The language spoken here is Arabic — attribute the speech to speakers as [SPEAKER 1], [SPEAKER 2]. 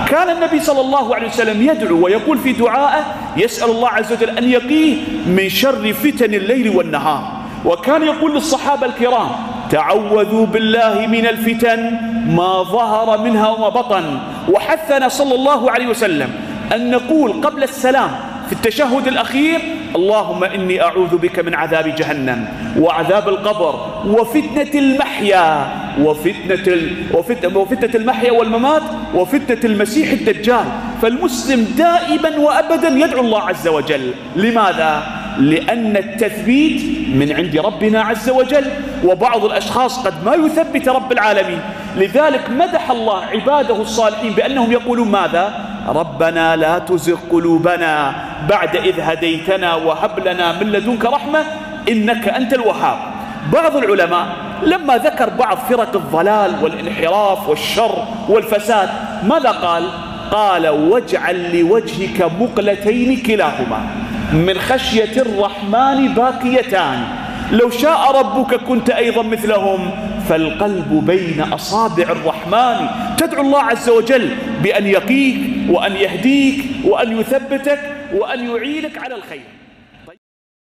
[SPEAKER 1] كان النبي صلى الله عليه وسلم يدعو ويقول في دعائه يسأل الله عز وجل أن يقيه من شر فتن الليل والنهار. وكان يقول للصحابة الكرام تعوذوا بالله من الفتن ما ظهر منها وما بطن. وحثنا صلى الله عليه وسلم أن نقول قبل السلام في التشهد الأخير اللهم إني أعوذ بك من عذاب جهنم وعذاب القبر وفتنة المحيا وفتنة المحيا والممات وفتنة المسيح الدجال. فالمسلم دائما وأبدا يدعو الله عز وجل. لماذا؟ لأن التثبيت من عند ربنا عز وجل، وبعض الأشخاص قد ما يثبت رب العالمين. لذلك مدح الله عباده الصالحين بأنهم يقولون ماذا؟ ربنا لا تزغ قلوبنا بعد إذ هديتنا وهب لنا من لدنك رحمة إنك أنت الوهاب. بعض العلماء لما ذكر بعض فرق الضلال والانحراف والشر والفساد ماذا قال؟ قال واجعل لوجهك مقلتين كلاهما من خشية الرحمن باكيتان لو شاء ربك كنت أيضا مثلهم فالقلب بين أصابع الرحمن. تدعو الله عز وجل بأن يقيك وأن يهديك وأن يثبتك وأن يعينك على الخير.